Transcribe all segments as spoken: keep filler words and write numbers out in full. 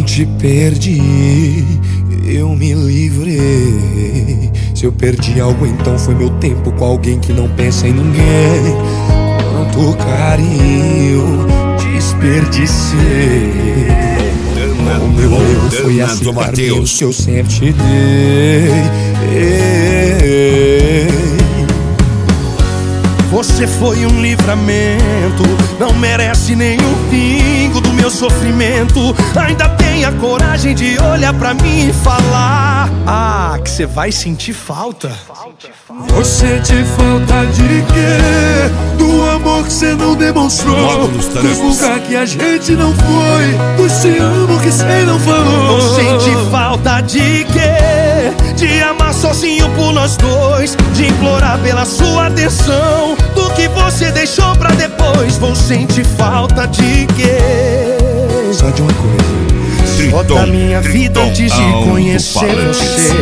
não te perdi, eu me livrei. Se eu perdi algo, então foi meu tempo com alguém que não pensa em ninguém. Quanto carinho desperdicei. O meu erro foi aceitar menos que eu sempre te dei. Você foi um livramento, não merece nenhum pingo do meu sofrimento. Ainda tem a coragem de olhar pra mim e falar: ah, que cê vai sentir falta. Vou sentir falta de quê? Do amor que cê não demonstrou, dos lugares que a gente não foi, dos te amo que cê não falou. Vou sentir falta de quê? De amar sozinho por nós dois, de implorar pela sua atenção, do que você deixou pra depois. Vou sentir falta de quê? Só de uma coisa, só da minha vida antes de conhecer você.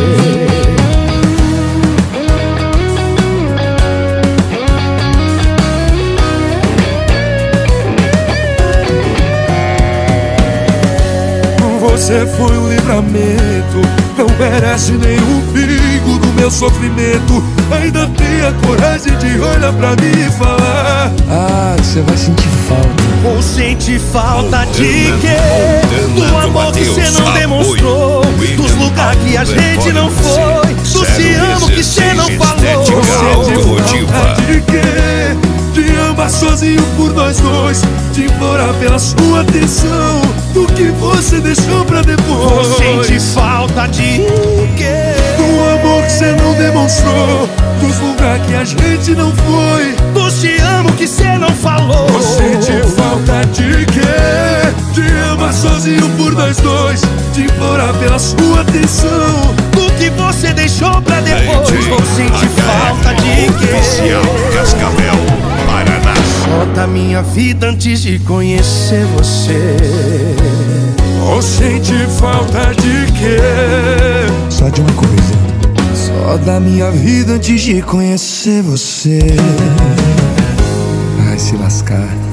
Você foi um livramento, não merece nenhum perigo do meu sofrimento. Ainda tem a coragem de olhar pra mim e falar: ah, você vai sentir falta. Vou sentir falta de quê? Do amor que cê não demonstrou, dos lugares que a gente não foi, do te amo que cê não falou. Vou sentir falta de quê? De amar sozinho por nós dois, de implorar pela sua atenção, do que você deixou pra depois. Vou sentir falta de quê? Do amor que cê não demonstrou, dos lugares que a gente não foi, do te amo que cê não falou. Vou sentir falta de quê? De amar sozinho por nós dois, de implorar pela sua atenção, do que você deixou pra depois. Vou sentir falta de quê? Cascavel, Paraná. Só da minha vida antes de conhecer você. Vou sentir falta de quê? Só de uma coisa, só da minha vida antes de conhecer você. Ai, se lascar.